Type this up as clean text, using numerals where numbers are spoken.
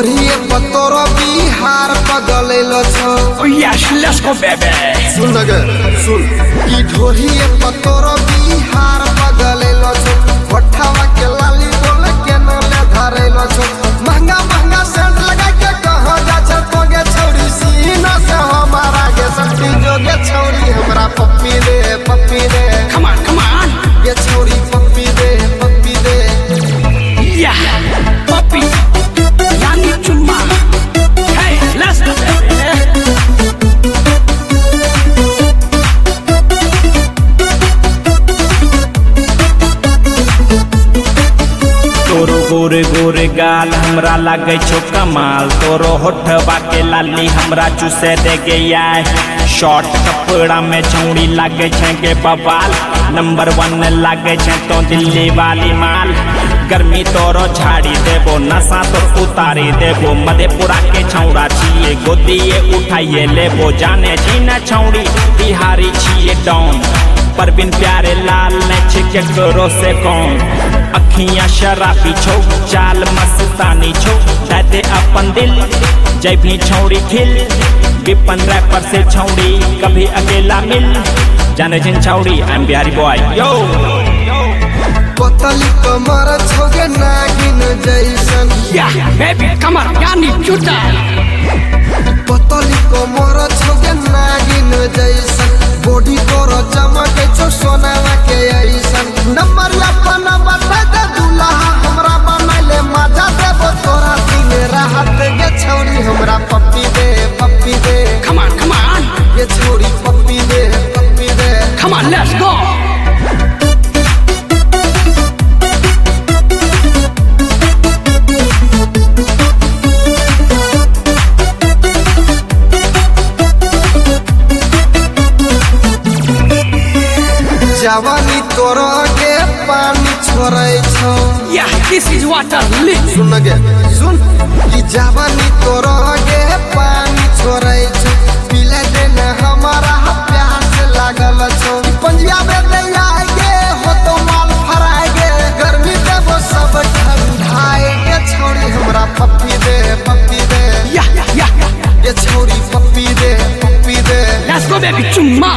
ढोरिए पतोर बिहार पगलेलो छो। Oh yes, let's go baby. सुन गे सुन की ढोरिए पतोर बिहार पगलेलो छो। भट्ठावा के लाली बोल के न ले धरेलो छो। महंगा महंगा सेंट लगा के कहां जा छ तोगे छौरी सीना से हमारा के सट्टी जोगे छौरी हमरा पप्पी दे पप्पी दे। Come on, come on. ये छौरी पप्पी दे पप्पी दे। Yeah, puppy. Yani chumma. Hey, let's go baby. तोरो गोरे गोरे गाल हमरा लागे छो कमाल। तोरो होठवा के लाली हमरा चूसे दे गया। शॉर्ट कपड़ा में छौड़ी लागे छे के बवाल। नंबर 1 लागे छे तो दिल्ली वाली माल। गर्मी तोरो झाड़ी देबो नशा तो उतारी देबो। मधेपुरा के छौड़ा छिए गोदिए उठाइए लेबो। जाने जी न छौड़ी बिहारी छिए डॉन। परवीन प्यारे लाल ने छिके करो से कौन। अखियां शराबी छो चाल मस्तानी छो। दे अपन दिल जय भी छौड़ी खिल। विपन रैपर से छौड़ी कभी अकेला मिल। जाने जिन छौड़ी आई एम बिहारी बॉय यो। पतली कमर छोगे नागिन जैसन। Yeah, baby, come on, यानी चुटा। पतली कमर छोगे नागिन जैसन। बॉडी तोरो चमक छो सोनावा के ऐसन। नंबर अपन बता दे दूल्हा हमरा बनैले मजा देबो तोरा दिन राहत गे छौरी हमरा पप्पी दे पप्पी दे। Come on, come on. ये छौरी पप्पी दे पप्पी दे। Come on, let's go. जवानी तोरो के पानी छोड़ै छौ। Yeah, this is water lit. सुन गे सुन की जवानी तोरो के पानी छोड़ै छौ। पीले दिन हमारा प्यास लागल छौ। पंजाब में आएगे हो तो माल फराएगे। गर्मी देबो सब ठंडाए के छौरी हमरा पप्पी दे पप्पी दे। Yeah, yeah, yeah. ये छौरी पप्पी दे पप्पी दे। Let's go baby, chumma.